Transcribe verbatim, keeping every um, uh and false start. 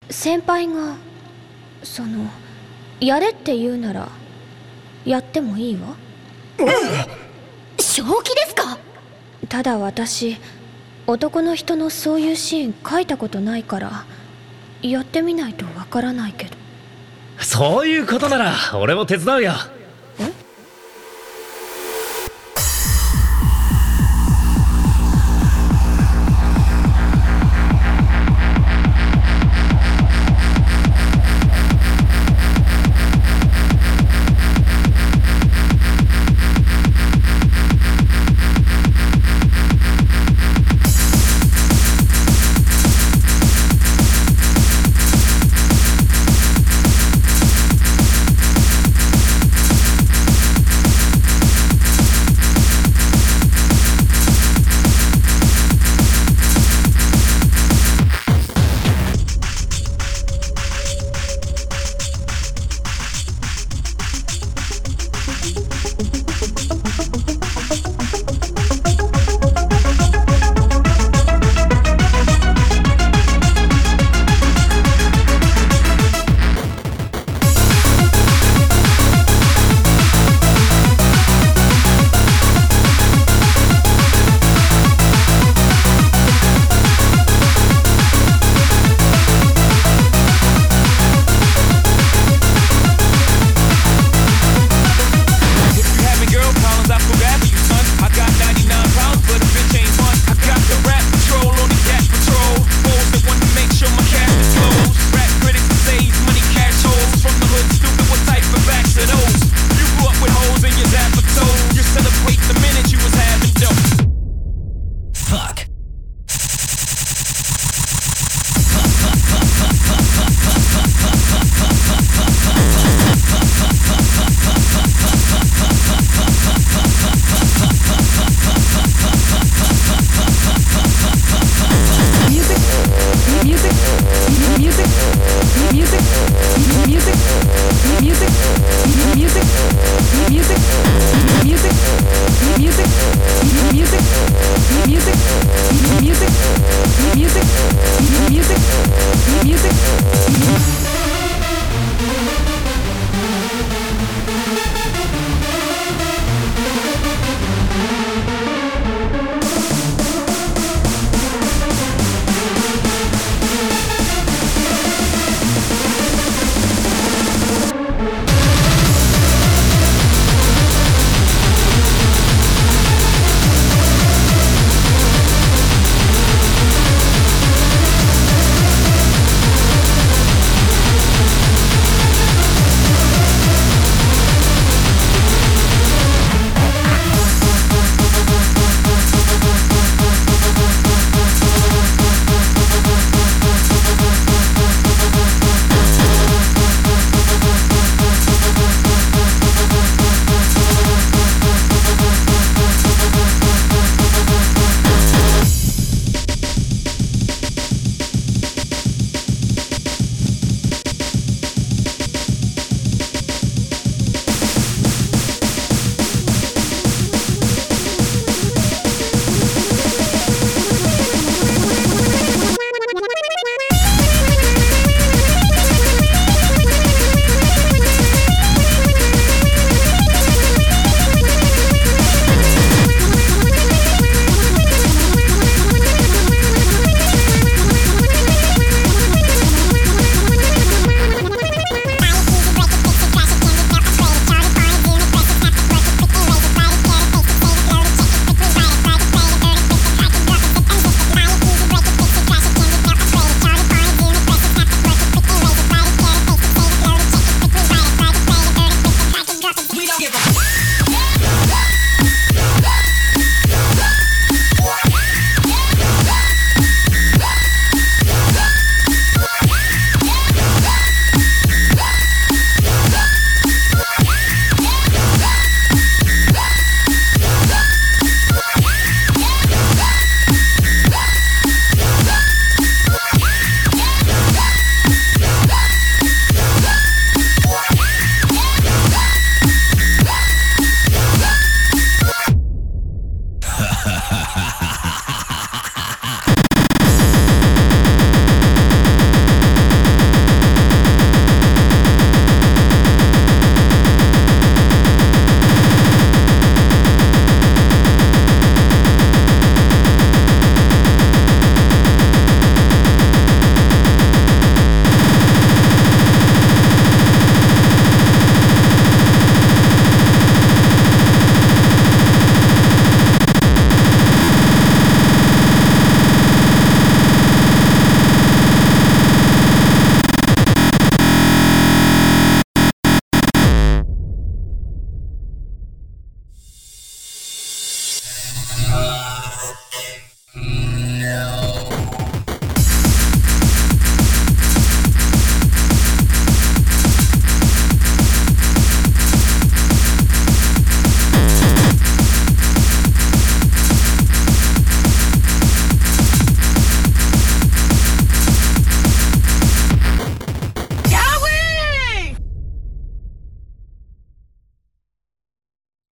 先輩がそのやれって言うならやってもいいわ。 正気ですか？ ただ私男の人のそういうシーン書いたことないからやってみないとわからないけど。 そういうことなら俺も手伝うよ。